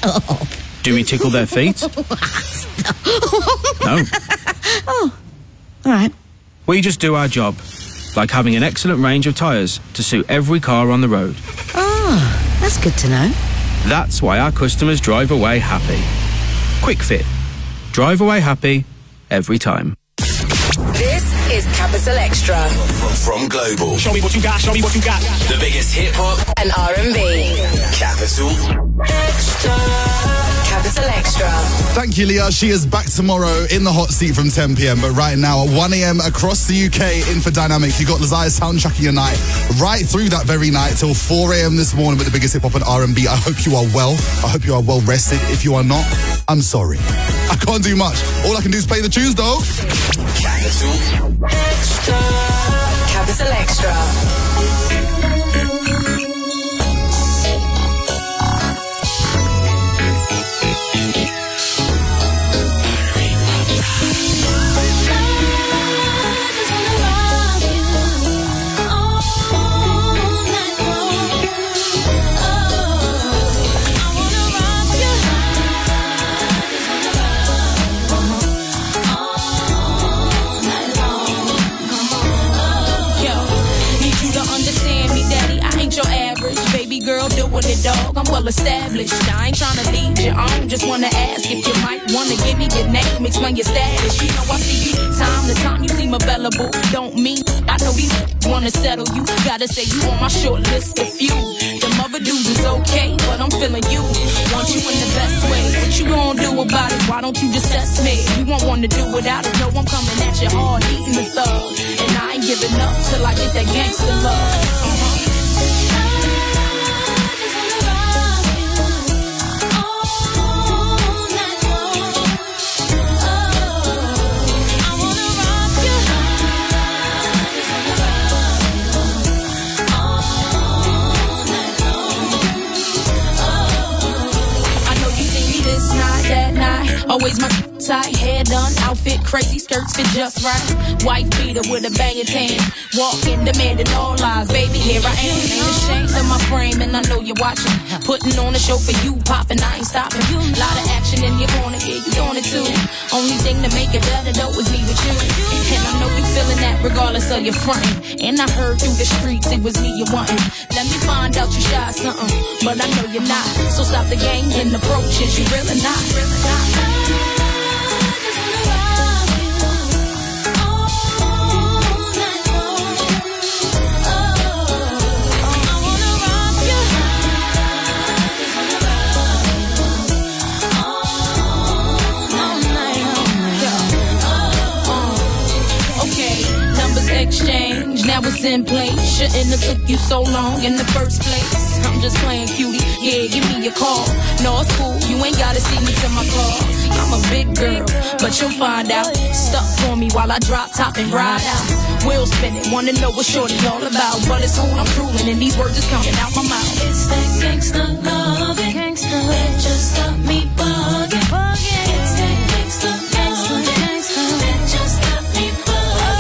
Do we tickle their feet? No. Oh, all right. We just do our job, like having an excellent range of tyres to suit every car on the road. Oh, that's good to know. That's why our customers drive away happy. Quick Fit. Drive away happy every time. This is Capital Extra. From Global. Show me what you got, show me what you got. The biggest hip-hop and R&B. Capital Extra. Capital Extra. Thank you, Leah. She is back tomorrow in the hot seat from 10 p.m. But right now at 1 a.m. across the UK in for Dynamic, you got Lazaya soundtracking your night right through that very night till 4 a.m. this morning with the biggest hip-hop and R&B. I hope you are well. I hope you are well rested. If you are not, I'm sorry. I can't do much. All I can do is play the tunes, though. Capital Extra. Capital Extra. It, dog. I'm well established. I ain't tryna lead you on. Just wanna ask if you might wanna give me your name, explain your status. You know I see you time to time. You seem available. Don't mean I know these wanna settle you. Gotta say you on my short list of few. Them other dudes is okay, but I'm feeling you. Want you in the best way. What you gonna do about it? Why don't you just test me? You won't wanna do without it. No, I'm coming at you hard, eating the thug, and I ain't giving up till I get that gangster love. Always my tight, hair done, outfit crazy, skirts fit just right. White beater with a banging tan, walking, demanding all lies. Baby, here I am. Ain't ashamed of my frame, and I know you're watching. Putting on a show for you, popping, I ain't stopping. Lot of action in your corner, yeah, you doing it too. Only thing to make it better though is me with you. And I know you feeling that regardless of your frontin'. And I heard through the streets it was me you wantin'. Let me find out you shy something, but I know you're not. So stop the games and approaches, you really not. Exchange, now it's in place. Shouldn't have took you so long in the first place. I'm just playing cutie, yeah, give me a call. No, it's cool, you ain't gotta see me to my car. See, I'm a big girl, but you'll find out. Stuck for me while I drop top and ride out. Wheel spinning, wanna know what shorty all about. But it's cool, I'm drooling, and these words is coming out my mouth. It's that gangsta loving, that just got me bugging. It's that gangsta loving, that just got me bugging.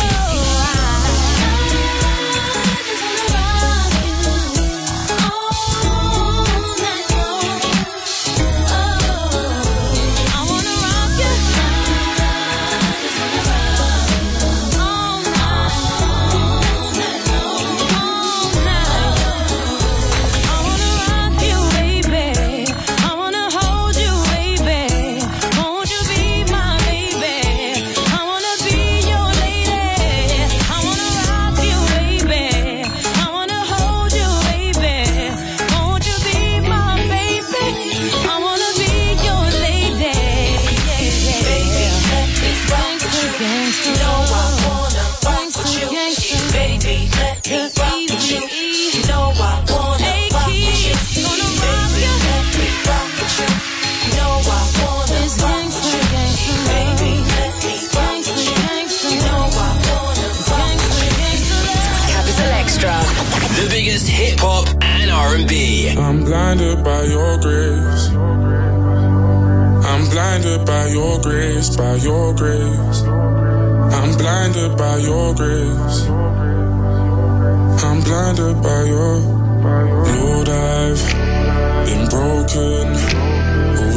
Hip-hop and R&B. I'm blinded by your grace. I'm blinded by your grace, by your grace. I'm blinded by your grace. I'm blinded by your... Lord, I've been broken.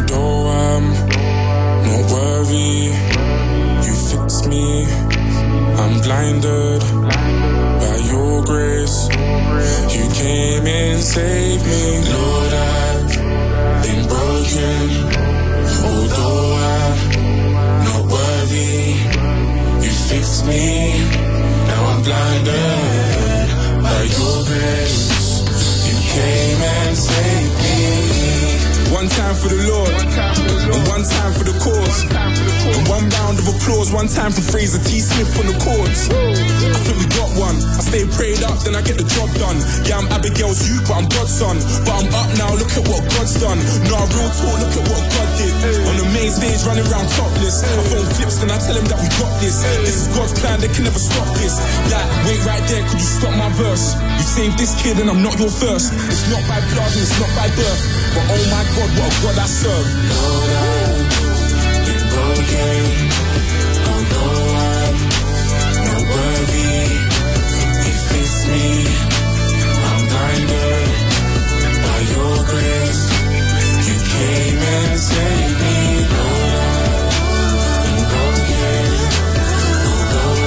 blinded by your grace. You came and saved me. Lord, I've been broken, although I'm not worthy. You fixed me, now I'm blinded by your grace. You came and saved me. One time for the Lord, and one time for the cause. And one round of applause, one time for Fraser T. Smith on the chords. I think we got one. I stay prayed up, then I get the job done. Yeah, I'm Abigail's youth, but I'm God's son. But I'm up now, look at what God's done. Nah, real talk, look at what God did. On the main stage, running around topless. I phone flips, then I tell him that we got this. This is God's plan, they can never stop this. Like, wait right there, could you stop my verse? You saved this kid and I'm not your first. It's not by blood and it's not by birth, but oh my God, what a God I serve. Lord, I've been broken, although I'm not worthy. You fixed me, I'm blinded by your grace. You came and saved me. Lord, I've been broken, although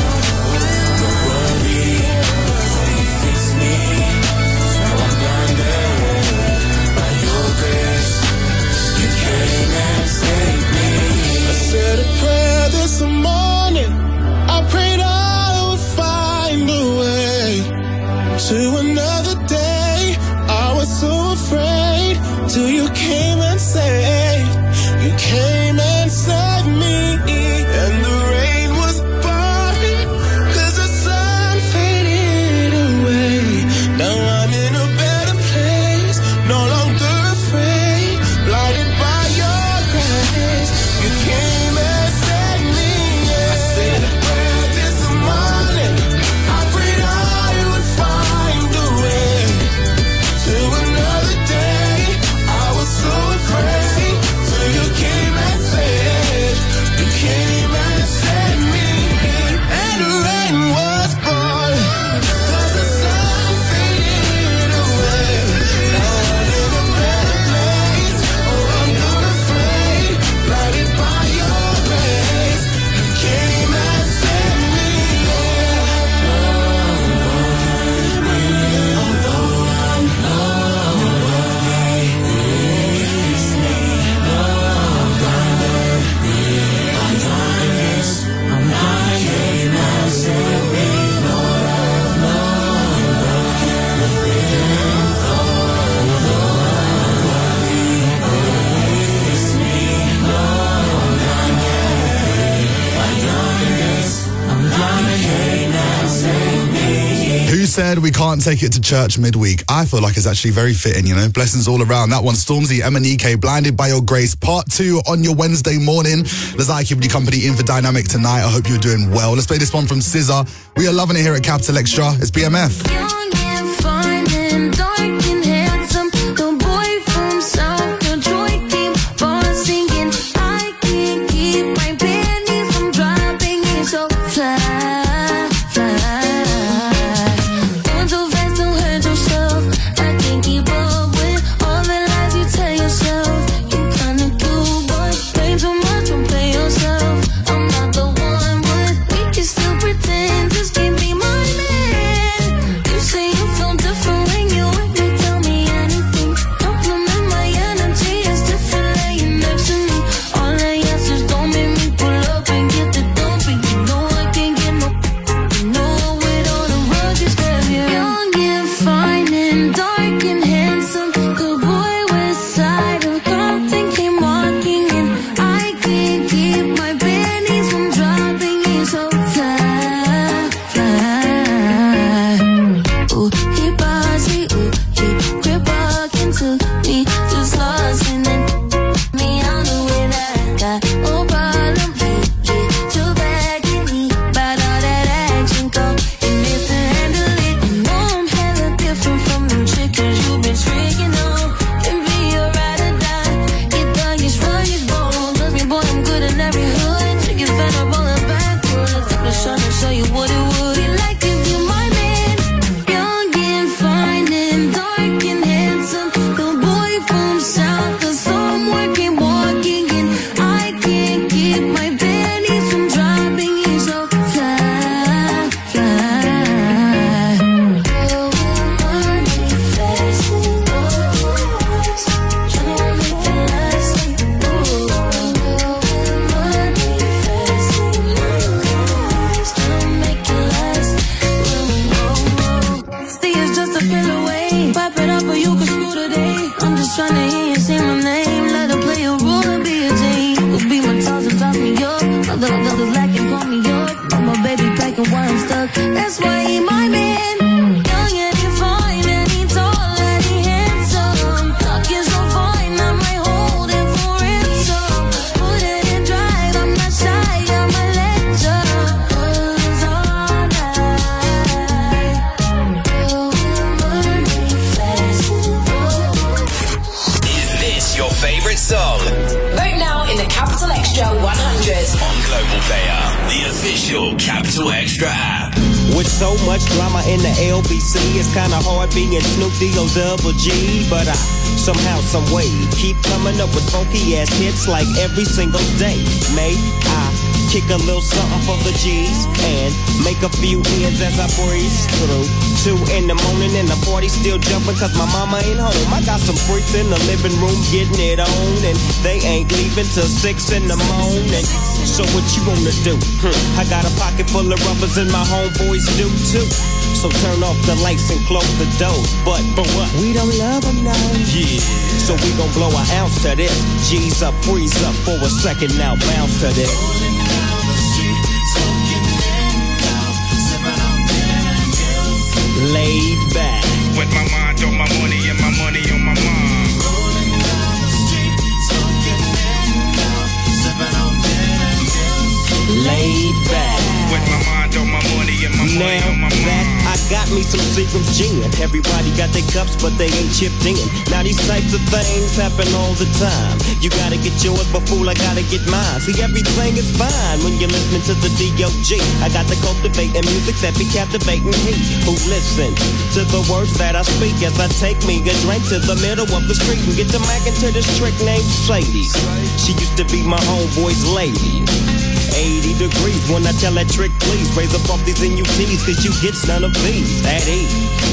I'm not worthy. You fixed me, now I'm blinded by your grace. You came and saved me. I said a prayer this morning. I prayed I would find a way to another day. I was so afraid till you came and saved. You came and saved me. And the rain was pouring, 'cause the sun faded away. Now I'm in a better place, no longer afraid, blinded by your grace. You came and saved me. I said a prayer this morning. I prayed I would find a way to another day. I was so afraid till you came and saved. You came and saved me. And the rain was pouring, 'cause the sun faded away. Now I'm in a better place, oh I'm not afraid, blinded by your grace. You came and saved me. Who said we can't take it to church midweek? I feel like it's actually very fitting, you know. Blessings all around. That one, Stormzy, MNEK, Blinded by Your Grace, part 2 on your Wednesday morning. Lazai keeping you company in for Dynamic tonight. I hope you're doing well. Let's play this one from SZA. We are loving it here at Capital Extra. It's BMF. Young and fine and dark and handsome, the boy from South Detroit came for singing. I can't keep my panties from dropping. It's so fly. Going so fast, don't hurt yourself. I can't keep up with all the lies you tell yourself. You kinda do, but play too much, don't play yourself. I'm not the one, but we can still pretend. Just can't be my man. You say you feel different. Player, the official Capital Extra app. With so much drama in the LBC, it's kinda hard being Snoop D-O-double-G, but I somehow, someway keep coming up with funky ass hits like every single day. May I kick a little something for the G's and make a few ends as I breeze through 2 in the morning and the party still jumping cause my mama ain't home. I got some freaks in the living room getting it on and they ain't leaving till 6 in the morning. So what you wanna do? I got a pocket full of rubbers and my homeboys do too. So turn off the lights and close the door. But what? We don't love them now. Yeah. So we gon' blow an ounce to this. G's up, freeze up for a second now, bounce to this. Laid back. With my mind on my money and my money on my mind. Rolling down the street, smoking window, sipping on gin and juice. Laid back. With my mind on my money and my money on my mind. I got me some Seagram's gin. Everybody got their cups, but they ain't chipped in. Now these types of things happen all the time. You gotta get yours, but fool, I gotta get mine. See, everything is fine when you're listening to the D.O.G. I got to cultivate music that be captivating he who listens to the words that I speak as I take me a drink to the middle of the street and get to mackin' to this trick named Sadie. She used to be my homeboy's lady. 80 degrees when I tell that trick, please raise up off these NUTs, cause you get none of these at ease.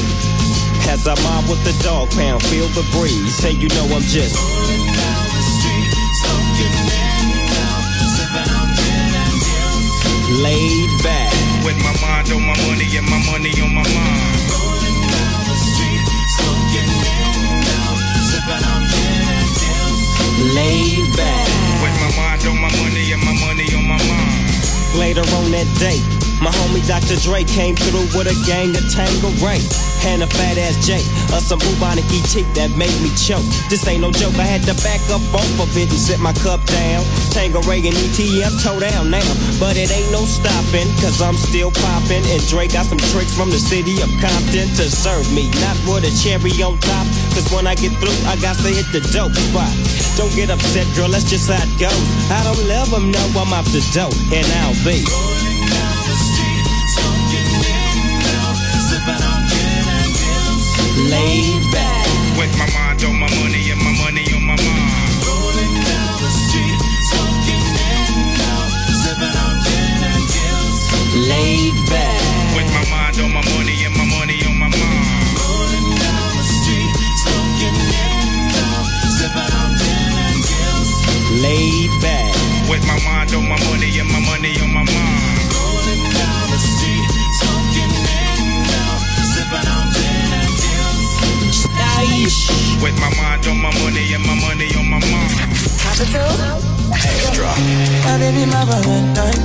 As I mob with the dog pound, feel the breeze. Say you know I'm just rolling down the street, smoking window, sipping on gin and juice. Laid back. With my mind on my money and my money on my mind. Rolling down the street, smoking window, sipping on gin and juice. Laid back. With my mind on my money and my money on my mind. Later on that day, my homie Dr. Dre came through with a gang of Tangeray and a fat ass J, some bubonic ET that made me choke. This ain't no joke, I had to back up off of it and sit my cup down. Tangeray and ETM toe down now, but it ain't no stopping, cause I'm still popping. And Dre got some tricks from the city of Compton to serve me, not with a cherry on top, cause when I get through, I got to hit the dope spot. Don't get upset, girl, that's just how it goes. I don't let them know I'm off the dope, and I'll be rolling down the street, smoking window, sipping on gin and juice. laid back. With my mind on my money and my money on my mind. Rolling down the street, smoking window, sipping on gin and juice. Laid back. With my mind on my money and my money on my mind. Rolling down the street, smoking window, sipping on gin and juice. Laid back. With my mind on my money and my money on my mind. Rolling down the street, smoking window, sipping on gin and juice. With my mind on my money and my money on my mind. Capital Extra. My baby, my Valentine.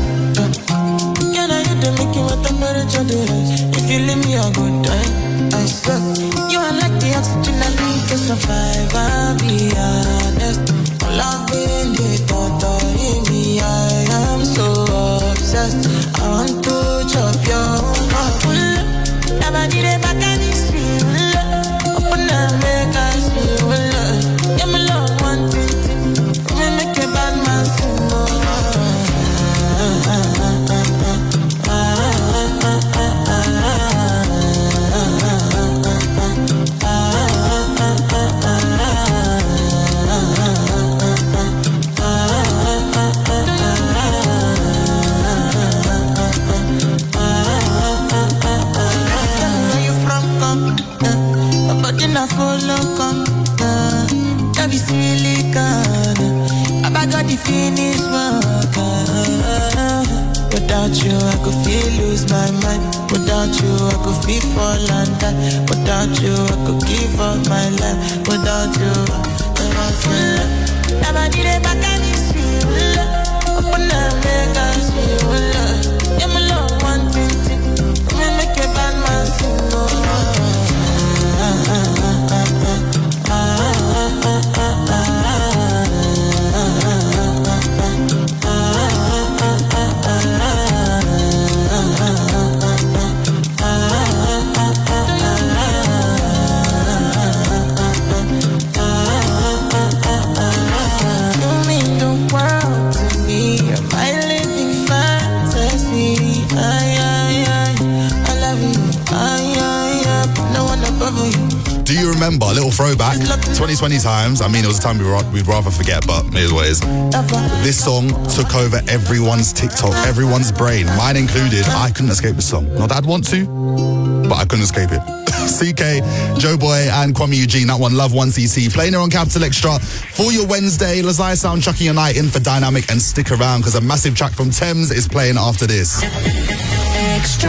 Can I hit the Mickey with the temperature difference? If you leave me a good time, I swear. You are like the oxygen I need to survive. I'll be honest. Loving the thought of me, I am so obsessed. I want to chop your heart. Never did it back and it's real. Open up, make us feel. Yeah, my love, one thing. Make a bad man sing. Finish work. Without you, I could feel lose my mind. Without you, I could feel fall and die. Without you, I could give up my life. Without you, never did it back and it's real. Open up, make us feel. Yeah, my love, one thing. Make a bad man sing. You mean the world to me. You're my living fire. throwback. 2020 times. I mean, it was a time we'd rather forget, but it is what it is. This song took over everyone's TikTok, everyone's brain, mine included. I couldn't escape this song. Not that I'd want to, but I couldn't escape it. CK, Joe Boy, and Kwame Eugene. That one, Love 1cc. Playing here on Capital Extra for your Wednesday. Lazai Sound chucking your night in for Dynamic, and stick around because a massive track from Thames is playing after this. Extra.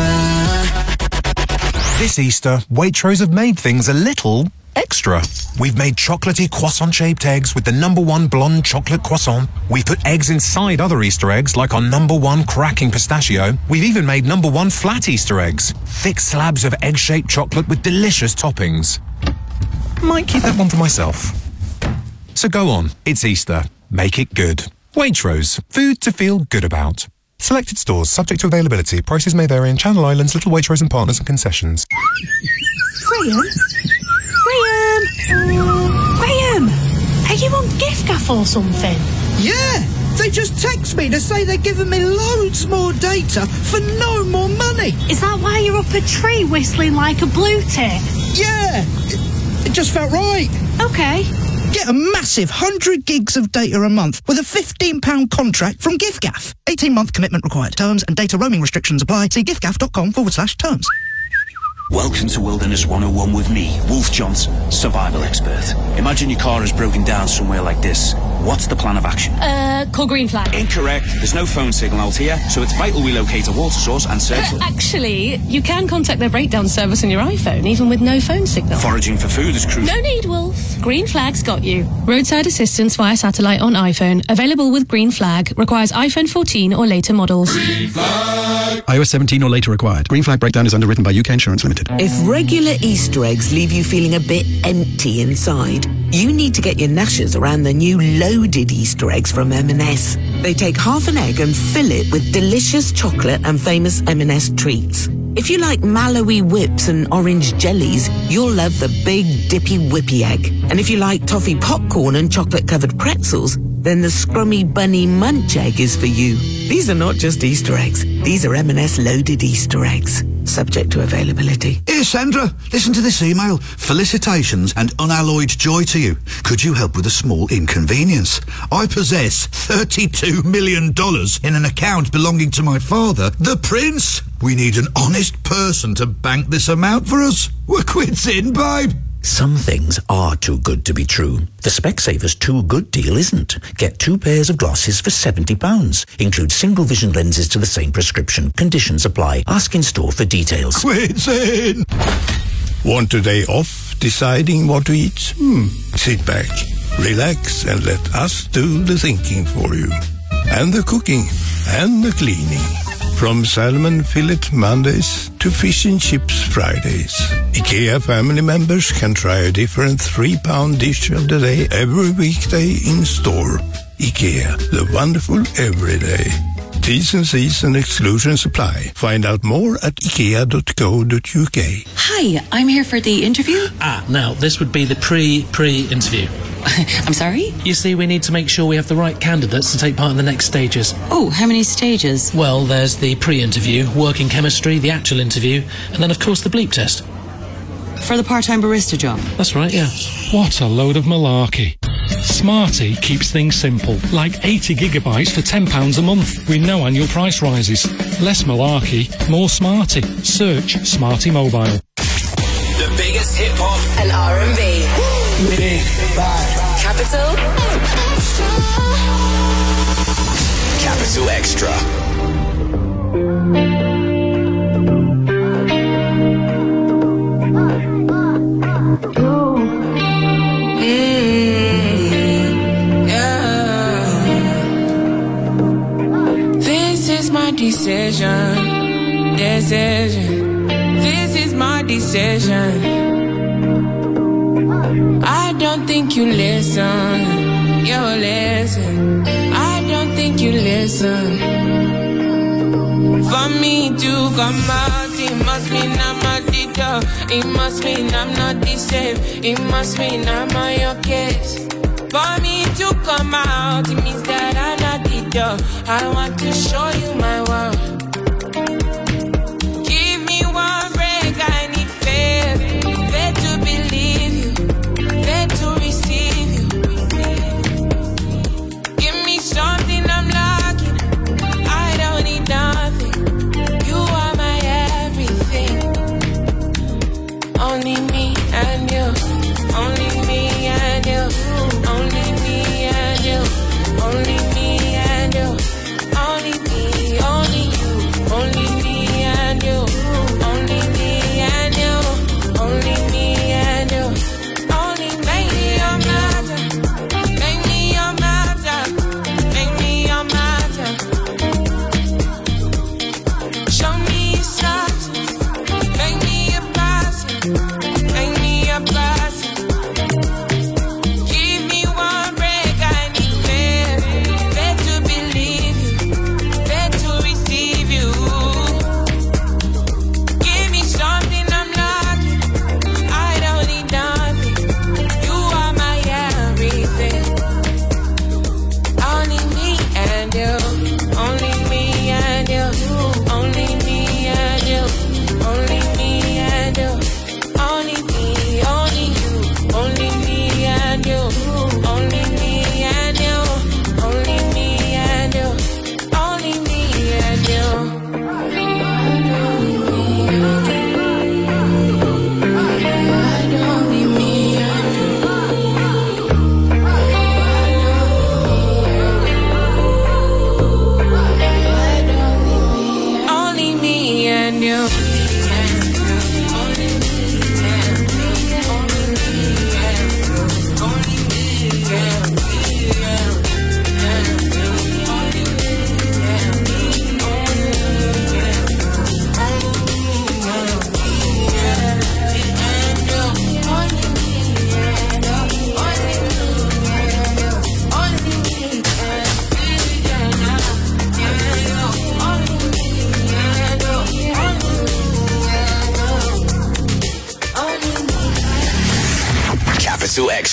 This Easter, Waitrose have made things a little extra. We've made chocolatey croissant-shaped eggs with the #1 blonde chocolate croissant. We've put eggs inside other Easter eggs, like our #1 cracking pistachio. We've even made #1 flat Easter eggs. Thick slabs of egg-shaped chocolate with delicious toppings. Might keep that one for myself. So go on, it's Easter. Make it good. Waitrose, food to feel good about. Selected stores, subject to availability. Prices may vary in Channel Islands, Little Waitrose and Partners and concessions. Graham? Graham! Are you on GiftGaff or something? Yeah! They just text me to say they're giving me loads more data for no more money. Is that why you're up a tree whistling like a blue tit? Yeah! It just felt right. Okay. Get a massive 100 gigs of data a month with a £15 contract from GiftGaff. 18-month commitment required. Terms and data roaming restrictions apply. See giftgaff.com/terms. Welcome to Wilderness 101 with me, Wolf Johnson, survival expert. Imagine your car has broken down somewhere like this. What's the plan of action? Call Green Flag. Incorrect. There's no phone signal out here, so it's vital we locate a water source and search for... Actually, you can contact their breakdown service on your iPhone, even with no phone signal. Foraging for food is crucial. No need, Wolf. Green Flag's got you. Roadside assistance via satellite on iPhone. Available with Green Flag. Requires iPhone 14 or later models. Green Flag. iOS 17 or later required. Green Flag breakdown is underwritten by UK Insurance Limited. If regular Easter eggs leave you feeling a bit empty inside, you need to get your gnashers around the new loaded Easter eggs from M&S. They take half an egg and fill it with delicious chocolate and famous M&S treats. If you like Malawi whips and orange jellies, you'll love the big dippy whippy egg. And if you like toffee popcorn and chocolate-covered pretzels, then the scrummy bunny munch egg is for you. These are not just Easter eggs. These are M&S loaded Easter eggs. Subject to availability. Here, Sandra, listen to this email. Felicitations and unalloyed joy to you. Could you help with a small inconvenience? I possess $32 million in an account belonging to my father, the Prince. We need an honest person to bank this amount for us. We're quits in, babe. Some things are too good to be true. The Specsavers Too Good deal isn't. Get 2 pairs of glasses for £70. Include single vision lenses to the same prescription. Conditions apply. Ask in store for details. Quits in. Want a day off deciding what to eat? Sit back, relax, and let us do the thinking for you. And the cooking, and the cleaning. From salmon fillet Mondays to fish and chips Fridays. IKEA family members can try a different 3-pound dish of the day every weekday in store. IKEA, the wonderful everyday. T's and C's and exclusions apply. Find out more at ikea.co.uk. Hi, I'm here for the interview. Now, this would be the pre-interview. I'm sorry? You see, we need to make sure we have the right candidates to take part in the next stages. Oh, how many stages? Well, there's the pre-interview, working chemistry, the actual interview, and then, of course, the bleep test. For the part-time barista job? That's right, yeah. What a load of malarkey. Smarty keeps things simple, like 80 gigabytes for £10 a month, with no annual price rises. Less malarkey, more Smarty. Search Smarty Mobile. The biggest hip-hop and R&B. Big Bad. Capital Extra. This is my decision. This is my decision. I don't think you listen. You listen. I don't think you listen. For me to come out, it must mean I'm a leader. It must mean I'm not the same. It must mean I'm on your case. For me to come out, it means that I'm not the door. I want to show you my world. Give me one break, I need faith. Faith to believe you.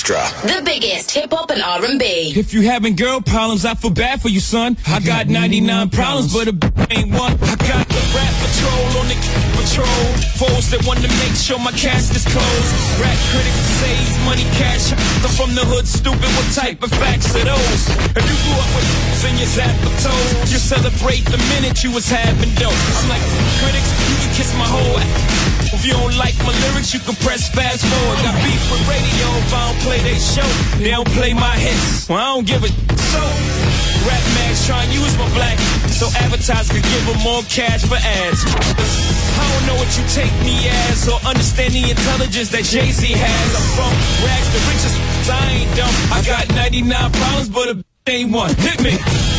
Extra. The biggest hip-hop and R&B. If you having girl problems, I feel bad for you, son. I got 99 problems, but a ain't one. I got the rap patrol on the patrol. Foes that want to make sure my cast is closed. Rap critics saves money, cash. I'm from the hood, stupid. What type of facts are those? If you grew up with in your zap of toes, you celebrate the minute you was having dope. I'm like, critics, you can kiss my whole ass. If you don't like my lyrics, you can press fast forward. Got beef with radio if I don't play they show. They don't play my hits. Well, I don't give a so. Rap mags try and use my black so advertisers could give them more cash for ads. I don't know what you take me as or understand the intelligence that Jay-Z has. I'm from rags to riches, I ain't dumb. I got 99 problems, but a ain't one. Hit me.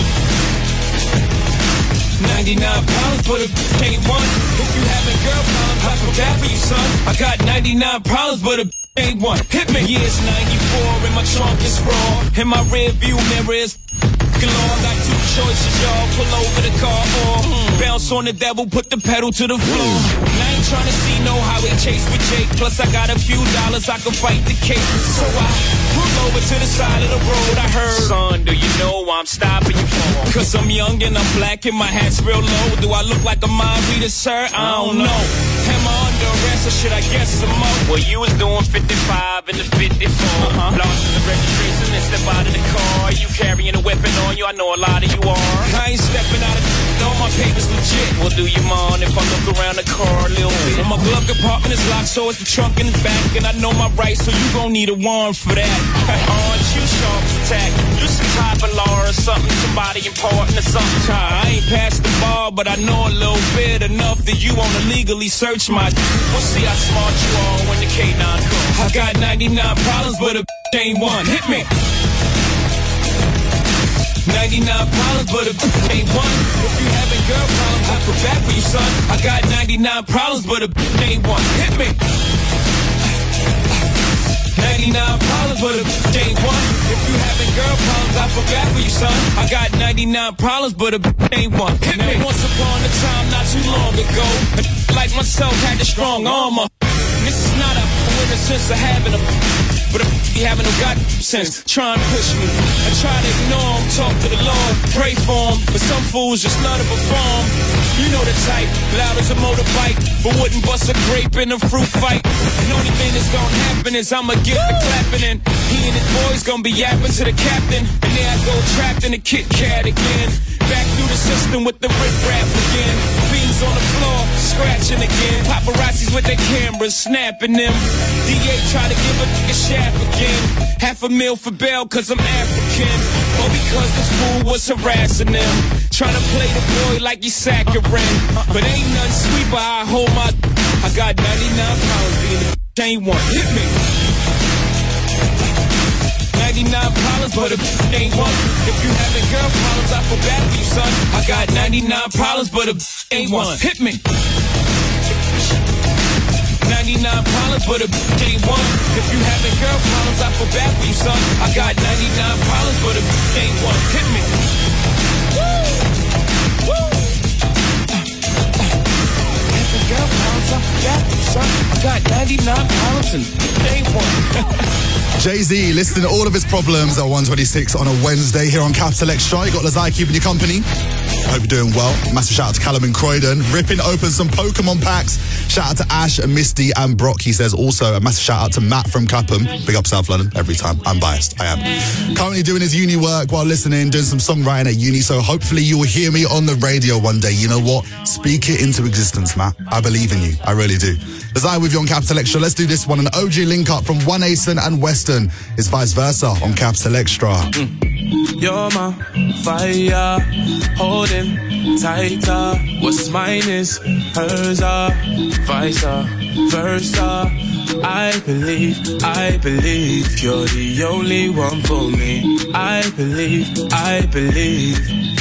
99 problems, but a ain't one. If you having girl problems, I feel bad for you, son. I got 99 problems, but a ain't one. Hit me. Yeah, it's 94 and my trunk is raw. And my rear view mirror is galore. I got two choices, y'all. Pull over the car or bounce on the devil, put the pedal to the floor. And I ain't trying to see no highway chase with Jake. Plus I got a few dollars, I can fight the case. So I pull over to the side of the road. I heard, son, do you know I'm stopping you for? Cause I'm young and I'm black and my hat's real low. Do I look like a mind reader, sir? I don't know. Am I under arrest or should I guess some more? Well, you was doing 55 in the 54. Lost in the registration and step out of the car. You carrying a weapon on you? I know a lot of you are. I ain't stepping out of all my papers legit. Well, do you mind if I look around the car a little bit? Well, my glove compartment is locked, so it's the trunk in the back. And I know my rights, so you gon' need a warrant for that. Aren't you sharp attack? You some type of law or something, somebody important or something. I ain't passed the bar, but I know a little bit enough that you wanna legally search my. We'll see how smart you are when the K9 comes. I got 99 problems, but a ain't one. Hit me. 99 problems, but a ain't one. If you having girl problems, I feel bad for you, son. I got 99 problems, but a ain't one. Hit me. 99 problems, but a ain't one. If you having girl problems, I feel bad for you, son. I got 99 problems, but a ain't one. Hit me. Once upon a time, not too long ago, like myself had a strong armor. This is not a winner sense of having a, but a be having no god sense. Try and push me. I try to ignore him, talk to the Lord, pray for him, but some fools just love to perform. You know the type, loud as a motorbike, but wouldn't bust a grape in a fruit fight. And only thing that's gonna happen is I'ma get the clapping, and he and his boys gonna be yapping to the captain, and there I go trapped in a Kit Kat again. Back through the system with the rip-rap again. Fiends on the floor, scratching again. Paparazzis with their cameras, snapping them. DA try to give a shaft again. $500,000 for bail cause I'm African. Or because this fool was harassing them. Trying to play the boy like he's saccharine. But ain't nothing sweet but I hold my. I got 99 pounds being the ain't one. Hit me. 99 problems, but a ain't one. If you having girl problems, I feel bad for you, son. I got 99 problems, but a ain't one. Hit me. 99 problems, but a ain't one. If you having girl problems, I feel bad for you, son. I got 99 problems, but a ain't one. Hit me. Woo! Woo! Having girl problems, I feel bad for you, son. I got 99 problems and ain't one. Jay-Z listing all of his problems at 126 on a Wednesday here on Capital Extra. You got Lazai keeping you company. I hope you're doing well. Massive shout out to Callum in Croydon. Ripping open some Pokemon packs. Shout out to Ash and Misty and Brock. He says also a massive shout out to Matt from Clapham. Big up South London every time. I'm biased. I am. Currently doing his uni work while listening, doing some songwriting at uni. So hopefully you will hear me on the radio one day. You know what? Speak it into existence, Matt. I believe in you. I really do. Lazai with you on Capital Extra. Let's do this one. An OG link up from One Asen and Weston. It's vice versa on Capital Extra. You're my fire, holding tighter. What's mine is hers, vice versa. I believe you're the only one for me. I believe.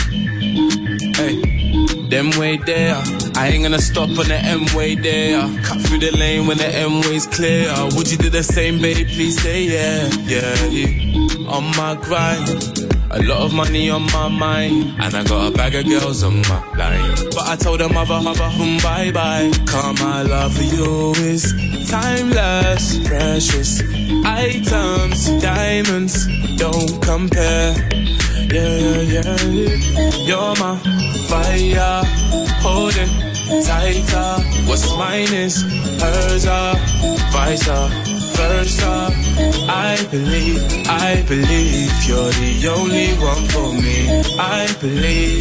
Hey, them way there. I ain't gonna stop on the M-way there. Cut through the lane when the M-way's clear. Would you do the same, baby? Please say yeah. Yeah. On my grind. A lot of money on my mind, and I got a bag of girls on my line. But I told them bye-bye. Cause my love for you is timeless, precious items, diamonds don't compare. Yeah, yeah, yeah. You're my fire, holding tighter. What's mine is hers, vice versa. I believe you're the only one for me. I believe.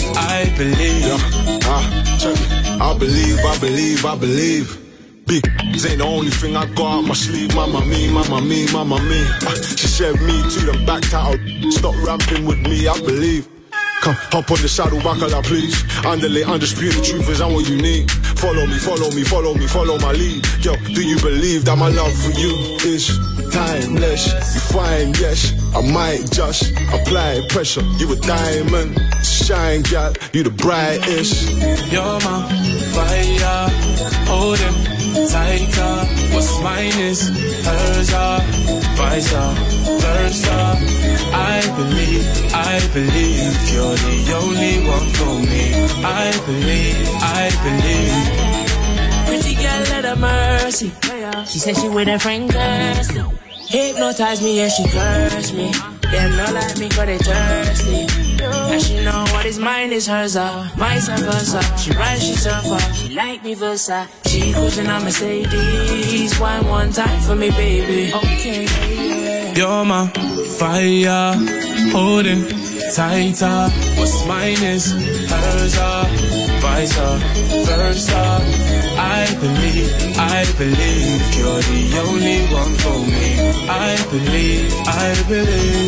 Check it. I believe. Big ain't the only thing I got up my sleeve. Mama me. She said me too, then backed out. Stop ramping with me, I believe. Come, hop on the saddle, bacala, please. Underlay, undisputed truth is I'm what you need. Follow my lead. Yo, do you believe that my love for you is timeless? You fine, yes. I might just apply pressure. You a diamond, shine, gal. You the brightest. You're my fire, holding tighter. What's mine is hers, vice versa. I believe you're the only one for me. I believe. Pretty girl, let her mercy. She said she with her friend Kirsty. Hypnotize me and she curse me. Them not like me 'cause they thirsty. And she know what is mine is hers, vice versa. She ride, she surf, she like me versa. She cruising on Mercedes. Wine one time for me, baby. Okay. You're my fire, holding tighter. What's mine is hers, vice versa. I believe you're the only one for me. I believe.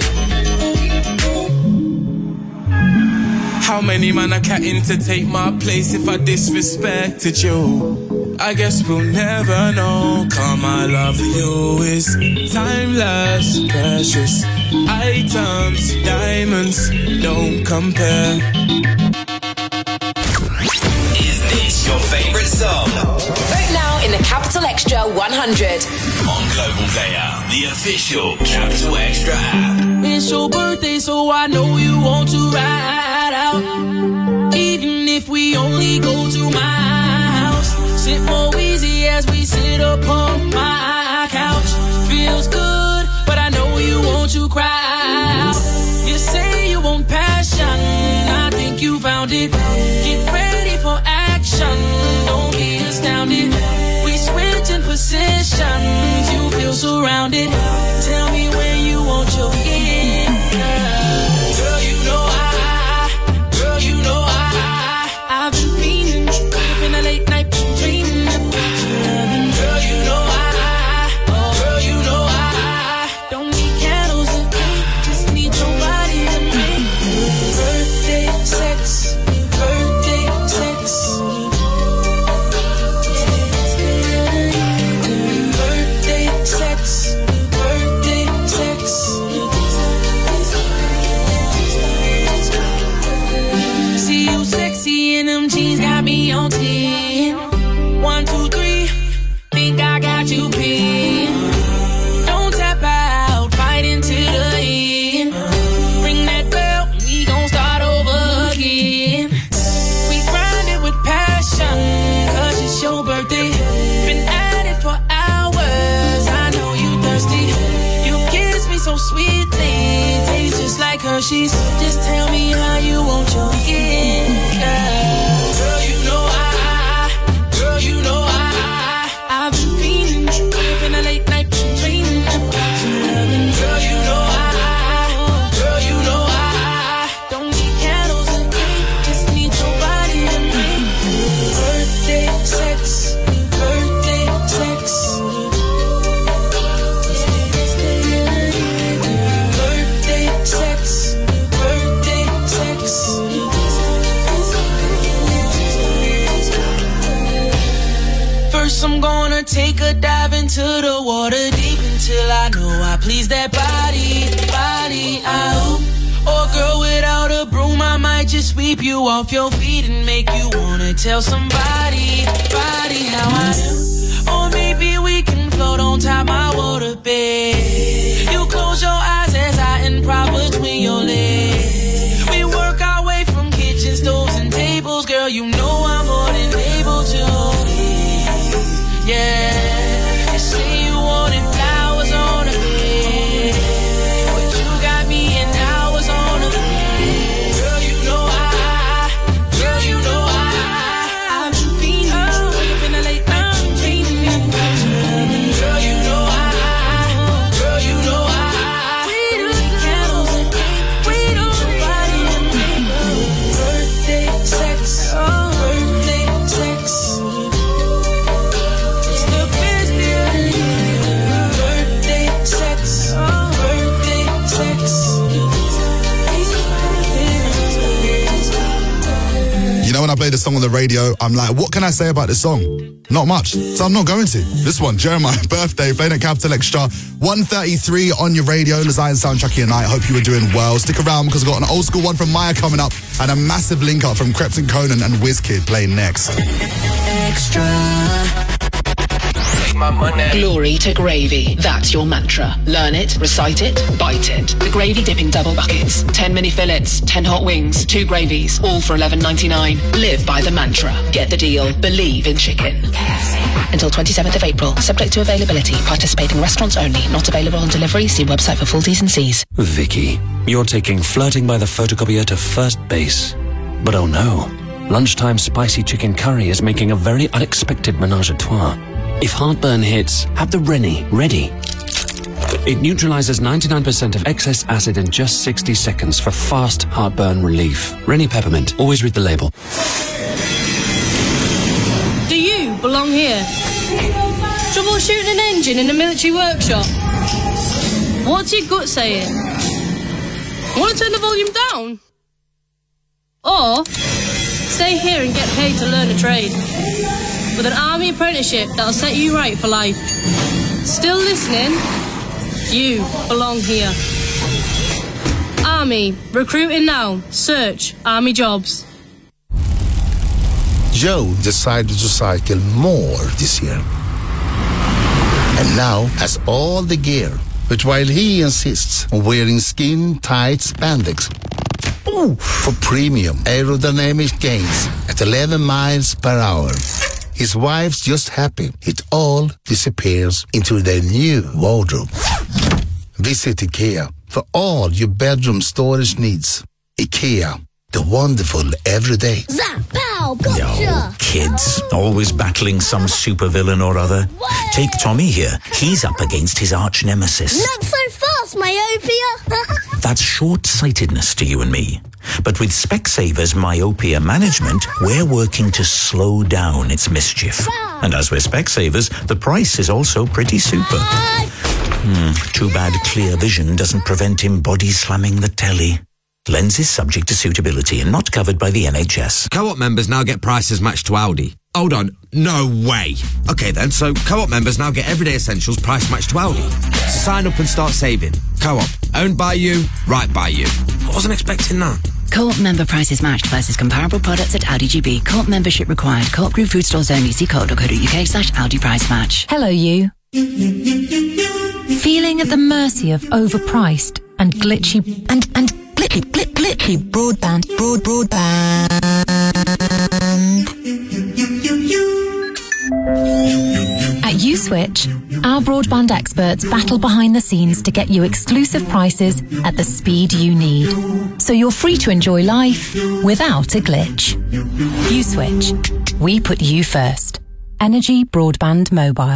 How many man are catting to take my place if I disrespected you? I guess we'll never know. 'Cause my love for you is timeless, precious items, diamonds don't compare. Is this your favorite song? Vote now in the Capital Extra 100. On Global Player, the official Capital Extra app. It's your birthday, so I know you want to ride out. Even if we only go to my house. Sit more easy as we sit upon my couch. Feels good, but I know you want to cry out. You say you want passion, I think you found it. Get ready for action, don't be astounded. We switching positions, you feel surrounded. Tell me where you want your gift, girl. Girl, you know I've been feeling up in the late night dreaming about your loving. Girl, you know I don't need candles and paint, just need your body to make birthday sex. See you sexy in them jeans, got me on 10. 1, 2, 3, think I got you pinned. Don't tap out, fight until the end. Ring that bell, we gon' start over again. We grind it with passion, 'cause it's your birthday. Been at it for hours, I know you thirsty. You kiss me so sweetly, tastes just like Hershey's. Just tell me how you want your gift, girl. Girl, you know I've been feeling up in the late night dreaming about your loving. Girl, you know I don't need candles and cake, just need your body to make birthday sex. Birthday sex. First I'm gonna take a dive into the water deep until I know I please that body. I hope. Or girl without a broom, I might just sweep you off your feet and make you wanna tell somebody how I do. Or maybe we can float on top my waterbed. You close your eyes as I improv between your legs. We work our way from kitchen stoves and tables, girl, you know I'm more than able to. Yeah. when I play this song on the radio, I'm like, what can I say about this song? Not much. So I'm not going to. This one, Jeremiah, Birthday, playing at Capital Extra. 1:33 on your radio. Lazai and Soundtrack your night. Hope you were doing well. Stick around because we've got an old school one from Maya coming up and a massive link up from Krept and Conan and WizKid playing next. Extra. Glory to gravy. That's your mantra. Learn it, recite it, bite it. The gravy dipping double buckets. 10 mini fillets, 10 hot wings, 2 gravies, all for $11.99. Live by the mantra. Get the deal. Believe in chicken. Until 27th of April. Subject to availability. Participating restaurants only. Not available on delivery. See website for full T's and C's. Vicky, you're taking flirting by the photocopier to first base. But oh no. Lunchtime spicy chicken curry is making a very unexpected menage a trois. If heartburn hits, have the Rennie ready. It neutralizes 99% of excess acid in just 60 seconds for fast heartburn relief. Rennie Peppermint. Always read the label. Do you belong here? Troubleshooting an engine in a military workshop? What's your gut saying? Want to turn the volume down? Or stay here and get paid to learn a trade? With an army apprenticeship that'll set you right for life. Still listening? You belong here. Army, recruiting now. Search Army jobs. Joe decided to cycle more this year. And now has all the gear. But while he insists on wearing skin-tight spandex for premium aerodynamic gains at 11 miles per hour, his wife's just happy it all disappears into their new wardrobe. Visit IKEA for all your bedroom storage needs. IKEA, the wonderful everyday. Zap, pow, gotcha! No, kids, always battling some supervillain or other. Take Tommy here. He's up against his arch nemesis. Not so fast, myopia! That's short-sightedness to you and me. But with Specsavers Myopia Management, we're working to slow down its mischief. And as we're Specsavers, the price is also pretty super. Too bad clear vision doesn't prevent him body slamming the telly. Lenses subject to suitability and not covered by the NHS. Co-op members now get prices matched to Aldi. Hold on, no way. Okay then, so Co-op members now get everyday essentials price matched to Aldi. So sign up and start saving. Co-op, owned by you, right by you. I wasn't expecting that. Co-op member prices matched versus comparable products at Aldi GB. Co-op membership required. Co-op Group food stores only. See co.co.uk/Aldi price match. Hello, you. Feeling at the mercy of overpriced and glitchy glitchy broadband. At USwitch, our broadband experts battle behind the scenes to get you exclusive prices at the speed you need, so you're free to enjoy life without a glitch. USwitch, we put you first. Energy Broadband Mobile.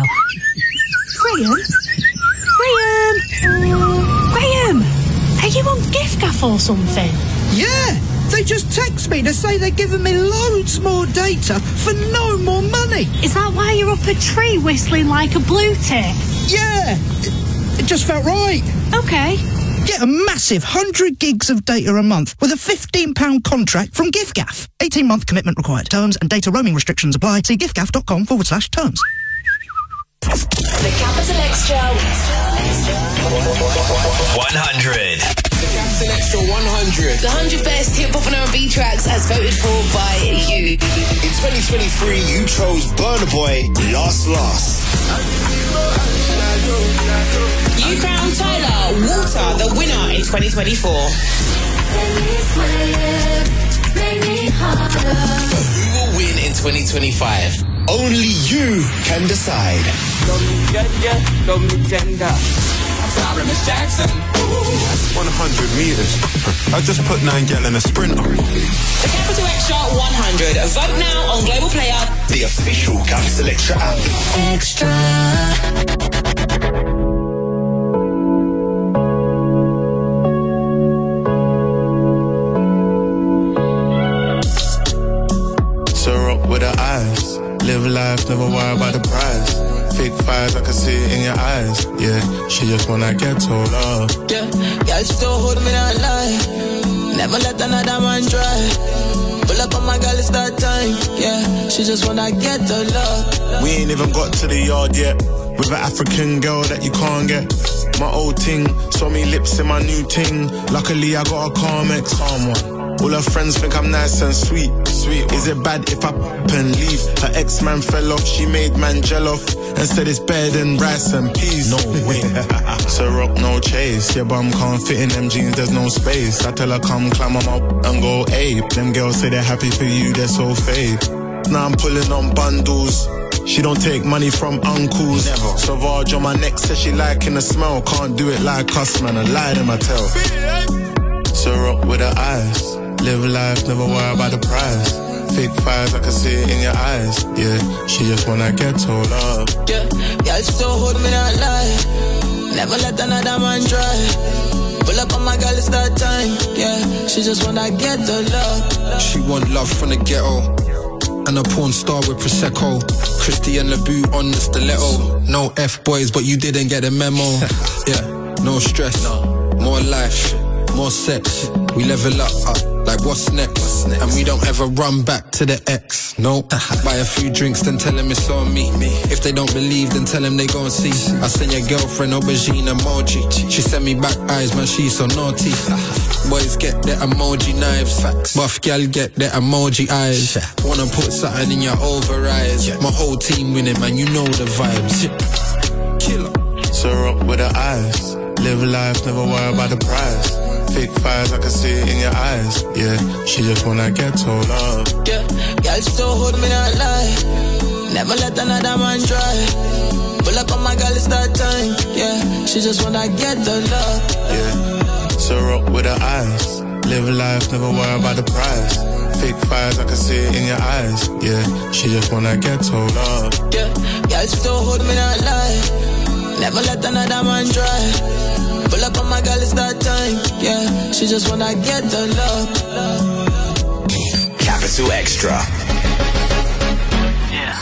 Graham! Are you on giffgaff or something? Yeah! They just text me to say they're giving me loads more data for no more money. Is that why you're up a tree whistling like a blue tick? Yeah! It just felt right. Okay. Get a massive 100 gigs of data a month with a £15 contract from giffgaff. 18-month commitment required. Terms and data roaming restrictions apply. See giffgaff.com/terms. The Capital Extra 100. The Capital Extra 100. The 100 best hip-hop and R&B tracks as voted for by you. In 2023, you chose Burna Boy, Lost. You crowned Tyler Water the winner in 2024. But who will win in 2025? Only you can decide. Love me tender. I'm sorry, Miss Jackson. 100 meters. I just put 9 gal in a sprinter. The Capital Extra 100. Vote now on Global Player, the official Capital Extra app. Extra. With her eyes, live life, never worry about the prize. Fake fires, I can see it in your eyes. Yeah, she just wanna get told off. Yeah, still hold me that lie. Never let another man try. Pull up on my girl, it's that time, yeah. She just wanna get the love. We ain't even got to the yard yet. With an African girl that you can't get. My old ting, saw me lips in my new ting. Luckily I got a calm ex, calm one. All her friends think I'm nice and sweet. Is it bad if I and leave? Her ex-man fell off, she made man gel off and said it's better than rice and peas. No way. So rock, no chase. Your bum can't fit in them jeans, there's no space. I tell her come climb on up and go ape. Them girls say they're happy for you, they're so fake. Now I'm pulling on bundles. She don't take money from uncles. Never. Sauvage on my neck, says she liking the smell. Can't do it like us, man, I lied in my tell. So rock with her eyes. Live life, never worry about the price. Fake fires, I can see it in your eyes. Yeah, she just wanna get told up. Yeah, y'all still hold me that lie. Never let another man try. Pull up on my girl, it's that time. Yeah, she just wanna get the love. She want love from the ghetto. And a porn star with Prosecco. Christy and LeBout on the stiletto. No F-boys, but you didn't get the memo. Yeah, no stress. More life, more sex. We level up, like what's next? And we don't ever run back to the ex. No, buy a few drinks, then tell them it's on me. If they don't believe, then tell them they gon' see. I send your girlfriend aubergine emoji. She sent me back eyes, man, she's so naughty. Boys get their emoji knives. Buff gal get their emoji eyes. Wanna put something in your over eyes. My whole team winning, man, you know the vibes. Killer. So rock with her eyes. Live life, never worry about the price. Fake fires, I can see it in your eyes. Yeah, she just wanna get told up. Yeah, y'all still hold me that lie. Never let another man try. Pull up on my girl, it's that time. Yeah, she just wanna get the love. Yeah, so rock with her eyes. Live life, never worry about the price. Fake fires, I can see it in your eyes. Yeah, she just wanna get told up. Yeah, y'all still hold me that lie. Never let another man try. Pull up on my girl, it's that time. Yeah, she just wanna get the love. Capital Extra. Yeah.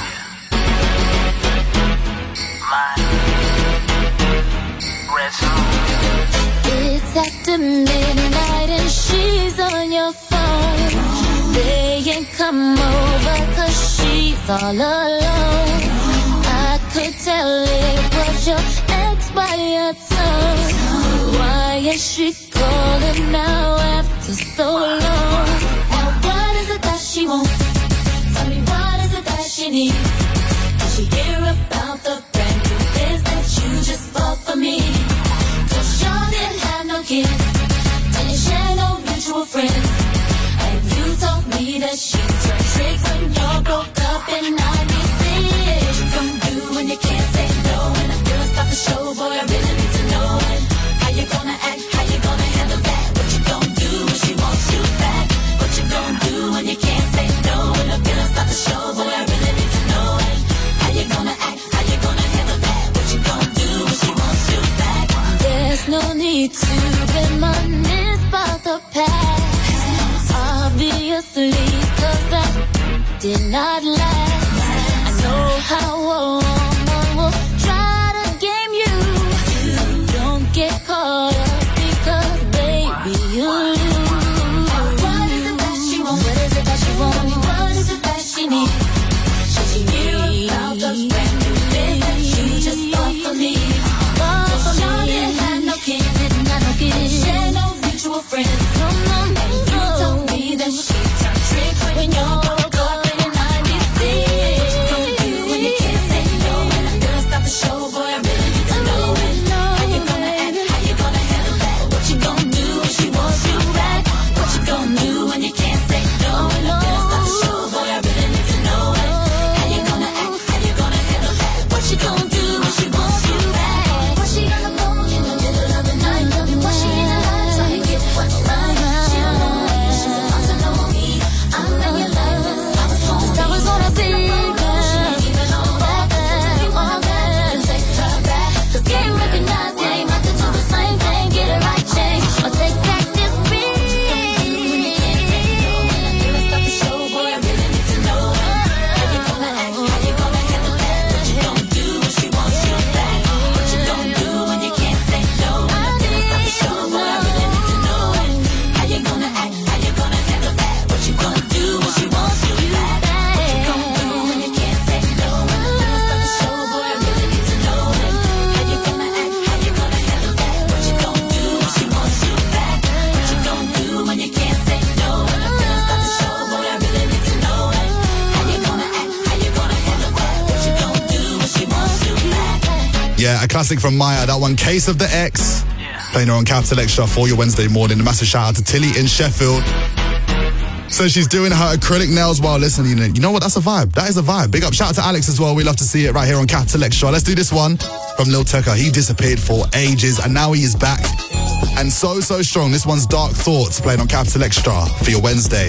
It's after midnight and she's on your phone, saying come over 'cause she's all alone. I could tell it was your ex by your tone. Why is she calling now after so long? Now what is it that she wants? Tell me what is it that she needs? Does she hear about the brand new biz that you just bought for me? 'Cause y'all didn't have no kids, and you share no mutual friends. And you told me that she turned trick when y'all broke up in 96. What you gonna do when you can't say no? And I'm gonna stop the show, boy, I really need to know it. How you gonna act? How you gonna handle that? What you gonna do when she wants you back? What you gonna do when you can't say no? And I'm gonna stop the show, boy, I really need to know it. How you gonna act? How you gonna handle that? What you gonna do when she wants you back? There's no need to reminisce about the past. Obviously, 'cause that did not last. I know how a woman will try to game you. Don't get caught up because, baby, you lose. What is it that she wants? What is it that she wants? What is it that she needs? Should she hear about the brand new biz that you just bought for me? Cause y'all didn't have no kids, didn't have no kids, share no mutual friends. No, no, no. And you told me that she turned trick when y'all broke up in 96. What you gonna do when you can't say no? a classic from Maya. That one, Case of the X. Playing her on Capital Extra for your Wednesday morning. A massive shout out to Tilly in Sheffield. So she's doing her acrylic nails while listening. You know what? That's a vibe. That is a vibe. Big up. Shout out to Alex as well. We love to see it right here on Capital Extra. Let's do this one from Lil Tecca. He disappeared for ages and now he is back. And so strong. This one's Dark Thoughts playing on Capital Extra for your Wednesday.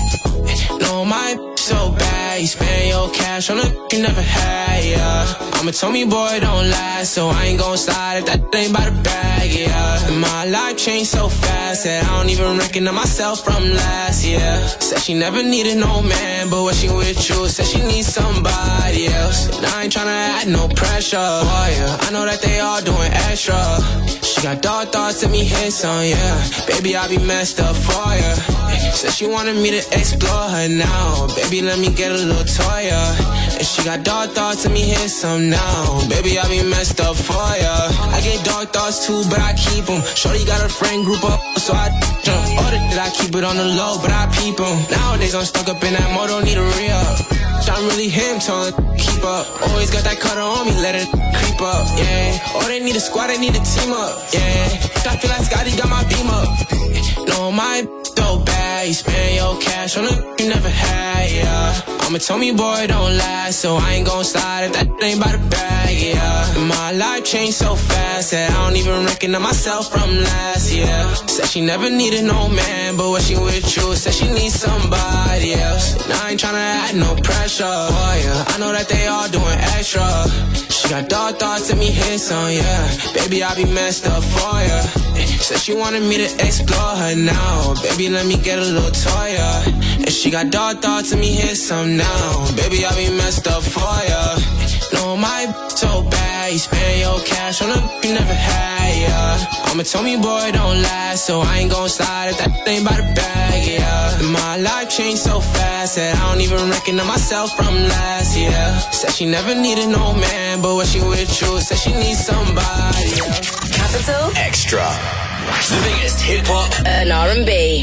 No, my so bad. You spend your cash on a you never had, yeah. Mama told me, boy, don't lie, so I ain't gon' slide if that ain't by the bag, yeah. And my life changed so fast that I don't even recognize myself from last year. Said she never needed no man, but when she with you, said she needs somebody else. And I ain't tryna add no pressure for you. I know that they all doing extra. She got dark thoughts and me hits on, yeah. Baby, I be messed up for you. Said she wanted me to explore her now. Baby, let me get a little toya. And she got dark thoughts and me hit some now. Baby, I be messed up for ya. I get dark thoughts too, but I keep them. Shorty got a friend group up, so I jump. Order that I keep it on the low, but I peep them. Nowadays I'm stuck up in that mode, don't need a re-up. I'm really him, told her keep up. Always got that cutter on me, let it creep up, yeah. Oh, they need a squad, they need a team up, yeah. I feel like Scotty got my beam up. No, my so bad, you spend your cash on a you never had, yeah. Mama told me, boy, don't lie, so I ain't gon' slide if that ain't by the bag, yeah. And my life changed so fast that I don't even recognize myself from last year. Said she never needed no man, but when she with you, said she needs somebody else. And I ain't tryna add no pressure for ya. I know that they all doing extra. She got dark thoughts and me hits on, yeah. Baby, I be messed up for ya. Said she wanted me to explore her now. Baby, let me get a little toya. And she got dark thoughts and me hit some now. Baby, I be messed up for ya. No, my so bad. You spend your cash on a you never had, yeah. Mama told me, boy, don't lie, so I ain't gon' slide if that ain't by the bag, yeah. And my life changed so fast that I don't even recognize myself from last year. Said she never needed no man, but when she with you, said she needs somebody. Capital Extra. The biggest hip hop and R&B.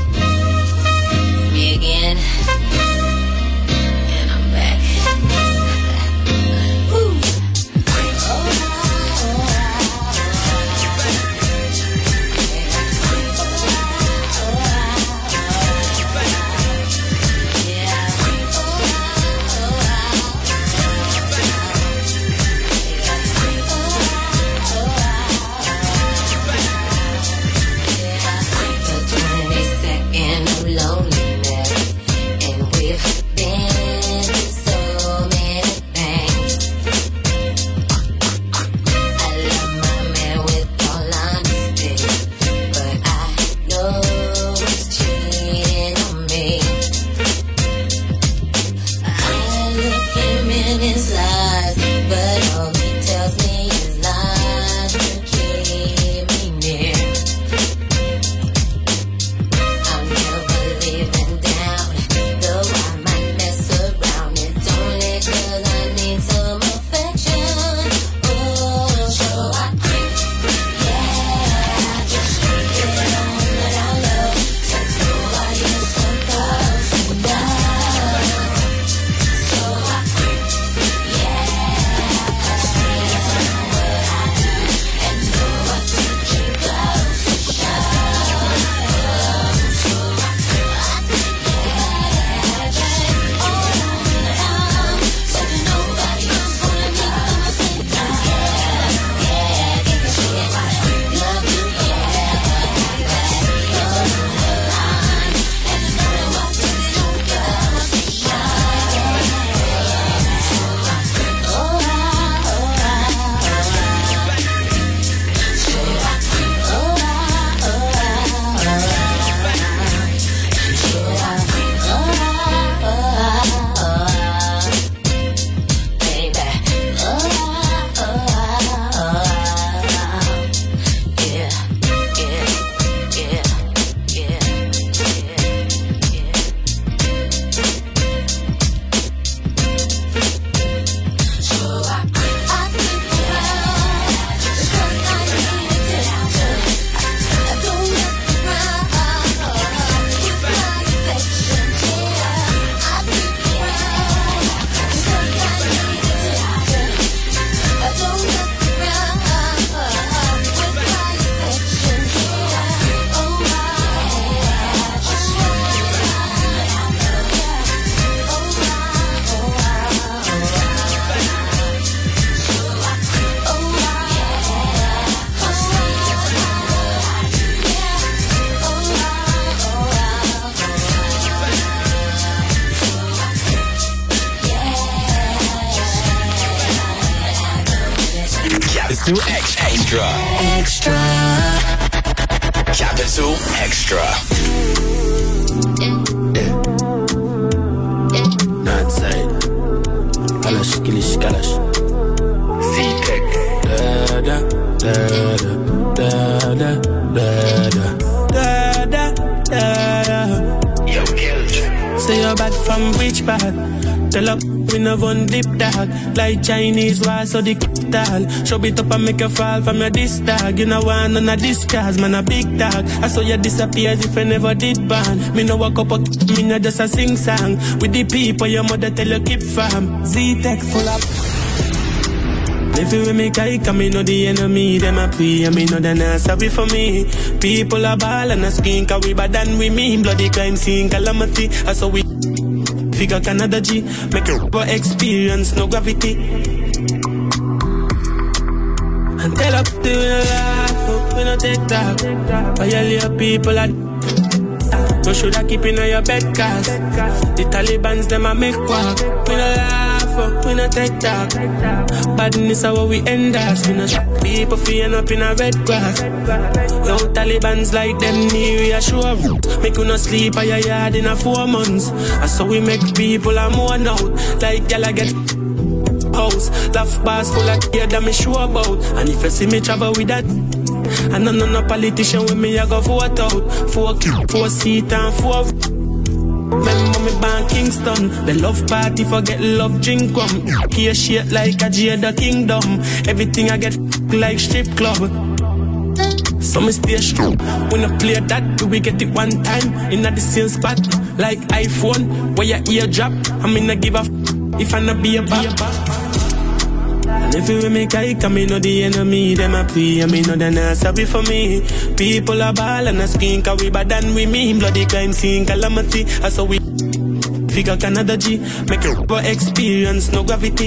Me again. And I'm back. Capital Extra. Extra. Capital Extra. Northside. Kalash, Kilish, Kalash. Z-Tech. Da da da da da da da. Yo, Gilge. Say you're bad from which part? Tell up we no one dip dog. Like Chinese war so the dog. Show it up and make you fall from your disc dog. You know one on a discard, man a big dog. I saw you disappear as if I never did ban. Me no walk up, me no just a sing song. With the people your mother tell you keep farm. Z-Tech full up. If you make I come, me know the enemy, them a pray, and me know they not sorry for me. People are ball and a skin, cause we bad than we mean. Bloody crime scene, calamity, I saw we figure Canada G, make a experience, no gravity. And tell up to we no laugh, we no take talk. Violate people are no should I keep in your bed, cause the Talibans, them a make walk. We no laugh, we no take talk. Badness how we end us. We no people feeling up in a red grass. No Talibans like them need reassure. Make you no sleep at your yard in a 4 months. And so we make people a mourn out. Like y'all get house. Laugh bars full of gear that me sure about. And if you see me travel with that, and no politician with me, I go vote out. 4 seat and 4. Remember me born Kingston. The love party forget love drink come. Here shit like a Jada Kingdom. Everything I get like strip club. So me stay strong. When I play that, we get it one time in the same spot. Like iPhone, where your ear drop. I mean I give a if I not be a bop. And if you make I come, me know the enemy, them a pray, and me know they not sorry for me. People are ball and a skin, cause we bad than we mean. Bloody crime scene, calamity, I saw we figure Canada G, make a experience, no gravity.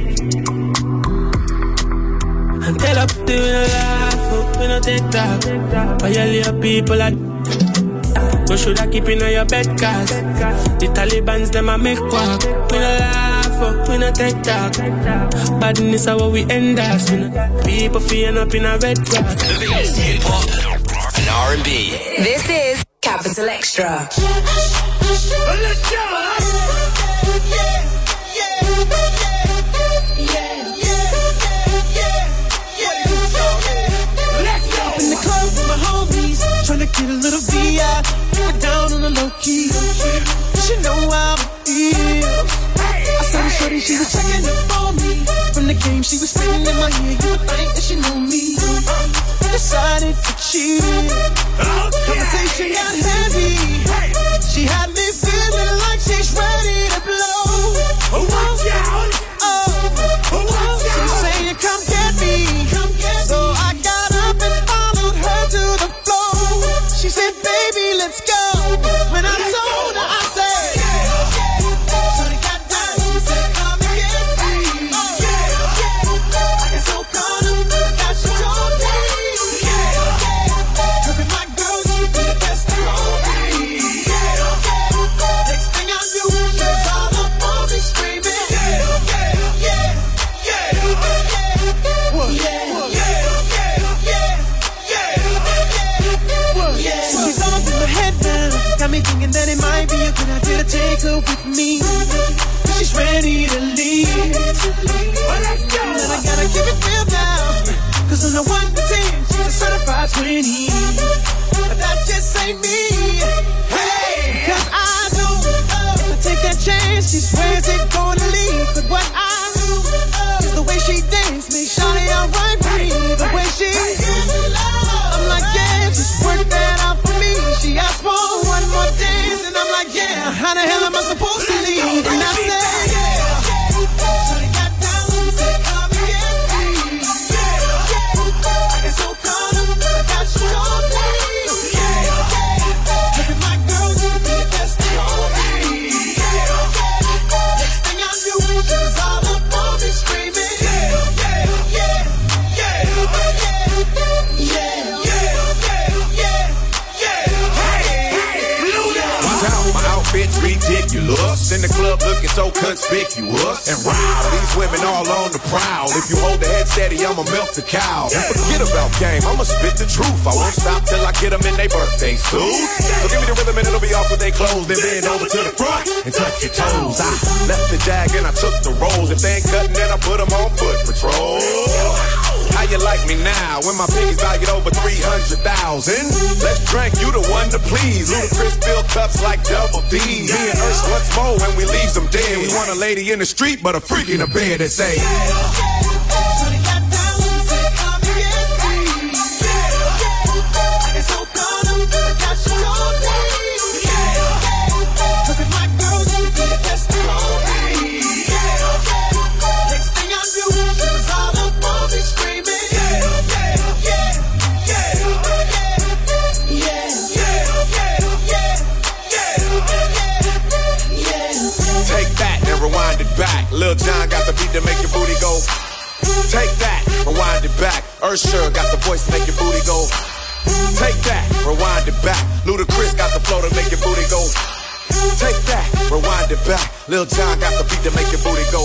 And tell up to we no laugh, we no take talk. Violate people are no should I keep in your bed, cause the Talibans, them a make walk. We no laugh, we no take talk. Badness how we end us. People feeling up in a red grass. The biggest hip hop and R&B. This is Capital Extra. Let's go! In the club with my homies, tryna get a little VI. We're down on the low key. She know how I feel. I saw the shorty, she was checking up on me. From the game, she was spinning in my ear. You would think that she knew me. Decided to cheat. Conversation got heavy. She had me feeling like she's ready to blow. Watch out! She was saying, come get me. So I got up and followed her to the floor. She said, baby, let's go. When I told her, I said, shorty got down, said, come and get me. I got so caught up, got you told me. Cause my girl, you be the best around me. Next thing I knew, she was all up on me screaming. She's all in my head now. Got me thinking that it might be a good idea to take her with me. She's ready to leave. Well, let's go. And I gotta keep it real now. Cause on the 1 to 10, she's a certified 20. But that just ain't me. Hey, cause I know I take that chance. She swears it's gonna leave. But what I do is the way she dance makes Shawty alright with me. The way she I'm like, yeah, just work that out for me. She asked for one more dance, and I'm like, yeah, how the hell am I supposed to leave? And I said, Shawty got down, said, come and get me. I get so caught up, I got you on me. fabulous. In the club looking so conspicuous. And wow, these women all on the prowl. If you hold the head steady, I'ma milk the cow. And forget about game, I'ma spit the truth. I won't stop till I get them in their birthday suits. So give me the rhythm and it'll be off with their clothes. Then bend over to the front and touch your toes. I left the jag and I took the rolls. If they ain't cutting, then I put them on foot patrol. How you like me now when my piggy's valued over 300,000? Let's drink, you the one to please. Ludacris fill cups like double D. Me and Ursh once more when we leave them dead. We want a lady in the street, but a freak in the bed that say. Back. Lil Jon got the beat to make your booty go. Take that, rewind it back. Usher got the voice to make your booty go. Take that, rewind it back. Ludacris got the flow to make your booty go. Take that, rewind it back. Lil Jon got the beat to make your booty go.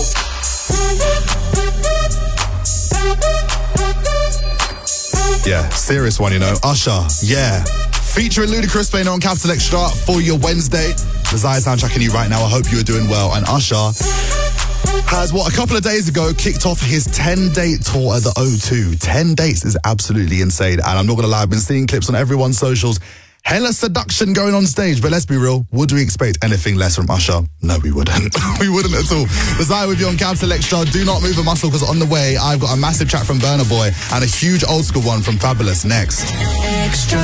Yeah, serious one, you know. Usher, yeah. Featuring Ludacris playing on Capital Extra for your Wednesday. Desire soundtracking you right now. I hope you are doing well. And Usher has, a couple of days ago kicked off his 10-date tour at the O2. 10 dates is absolutely insane. And I'm not going to lie, I've been seeing clips on everyone's socials. Hella seduction going on stage. But let's be real, would we expect anything less from Usher? No, we wouldn't. We wouldn't at all. Desire with you on Capital Extra. Do not move a muscle because on the way, I've got a massive track from Burna Boy and a huge old school one from Fabulous next. Extra.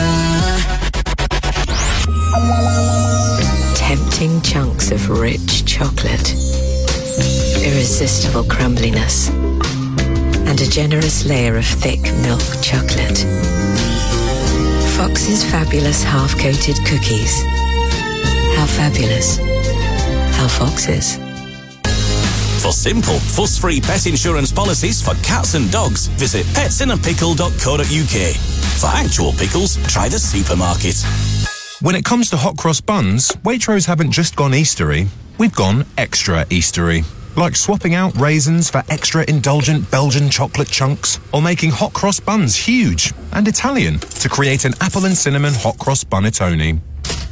Tempting chunks of rich chocolate, irresistible crumbliness, and a generous layer of thick milk chocolate. Fox's fabulous half-coated cookies. How fabulous. How Fox's. For simple, fuss-free pet insurance policies for cats and dogs, visit petsinnapickle.co.uk. For actual pickles, try the supermarket. When it comes to hot cross buns, Waitrose haven't just gone Eastery, we've gone extra Eastery. Like swapping out raisins for extra indulgent Belgian chocolate chunks, or making hot cross buns huge and Italian to create an apple and cinnamon hot cross bunnetone.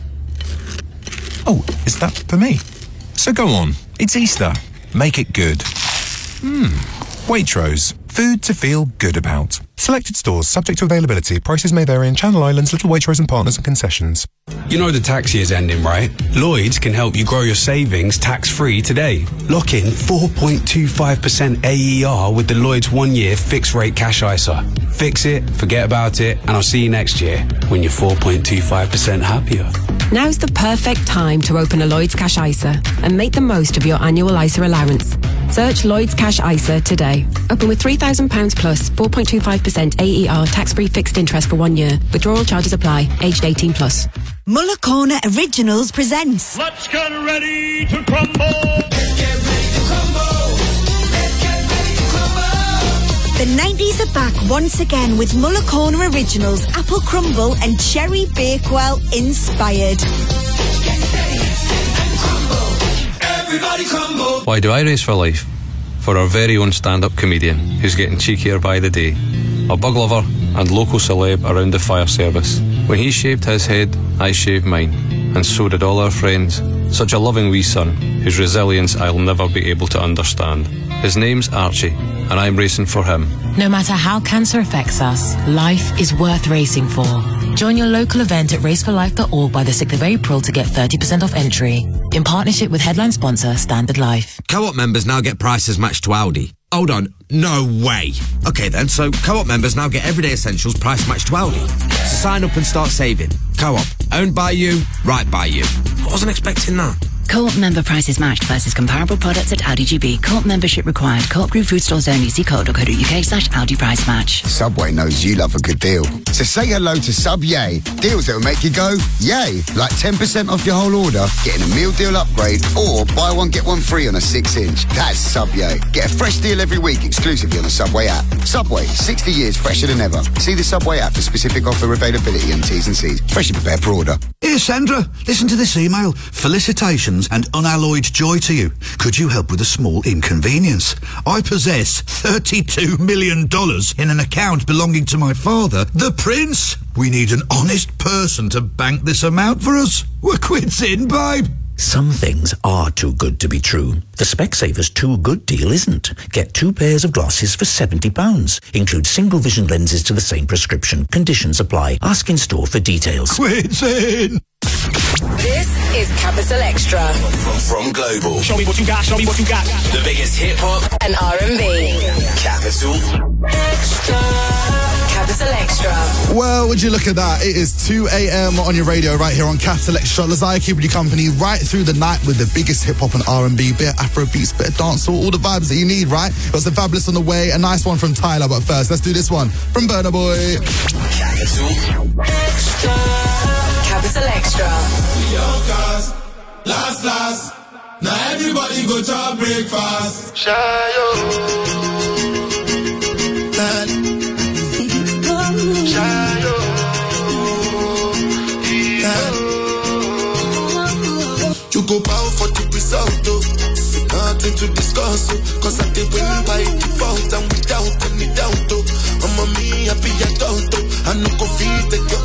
Oh, is that for me? So go on, it's Easter. Make it good. Waitrose. Food to feel good about. Selected stores subject to availability. Prices may vary in Channel Islands, Little Waitrose and Partners and concessions. You know the tax year's ending, right? Lloyds can help you grow your savings tax-free today. Lock in 4.25% AER with the Lloyds 1-year fixed rate cash ISA. Fix it, forget about it, and I'll see you next year when you're 4.25% happier. Now's the perfect time to open a Lloyds Cash ISA and make the most of your annual ISA allowance. Search Lloyds Cash ISA today. Open with £3,000 plus 4.25% AER tax-free fixed interest for 1 year. Withdrawal charges apply. Aged 18 plus. Muller Corner Originals presents Let's get ready to crumble. Let's get ready to crumble. Let's get ready to crumble. The 90s are back once again with Muller Corner Originals Apple Crumble and Cherry Bakewell inspired. Get ready and crumble. Everybody crumble. Why do I race for life? For our very own stand-up comedian, who's getting cheekier by the day. A bug lover and local celeb around the fire service. When he shaved his head, I shaved mine. And so did all our friends. Such a loving wee son, whose resilience I'll never be able to understand. His name's Archie, and I'm racing for him. No matter how cancer affects us, life is worth racing for. Join your local event at raceforlife.org by the 6th of April to get 30% off entry. In partnership with headline sponsor Standard Life. Co-op members now get prices matched to Aldi. Hold on, no way. Okay then, so Co-op members now get everyday essentials price matched to Aldi. So sign up and start saving. Co-op, owned by you, right by you. I wasn't expecting that. Co-op member prices matched versus comparable products at Audi GB. Co-op membership required. Co-op Group Food Stores only. See co.uk/Audi price match. Subway knows you love a good deal. So say hello to Sub Yay. Deals that will make you go, yay. Like 10% off your whole order, getting a meal deal upgrade, or buy one, get one free on a 6-inch. That's Sub Yay. Get a fresh deal every week exclusively on the Subway app. Subway, 60 years fresher than ever. See the Subway app for specific offer availability and T's and C's. Freshly prepared for order. Here, Sandra, listen to this email. Felicitations friends and unalloyed joy to you. Could you help with a small inconvenience? I possess $32 million in an account belonging to my father, the Prince. We need an honest person to bank this amount for us. We're quits in, babe. Some things are too good to be true. The Specsavers Too Good deal isn't. Get 2 pairs of glasses for £70. Include single vision lenses to the same prescription. Conditions apply. Ask in store for details. Quits in. This is Capital Extra. From Global. Show me what you got, show me what you got. The biggest hip hop and R&B. Capital Extra. Capital Extra. Well, would you look at that? It is 2 a.m. on your radio right here on Capital Extra. Lazaya keeping you company right through the night with the biggest hip-hop and R&B, bit of Afrobeats, bit of dancehall, all the vibes that you need, right? Got some fabulous on the way, a nice one from Tyler, but first, let's do this one from Burna Boy. Capital Extra. Capital Extra. Your cars, last. Now everybody go to breakfast. Shayo. Shayo. You go bow for the result, though. Nothing to discuss, cause I did win by default and without any doubt, though. I'm a me happy adult, though. I no go feed the girl.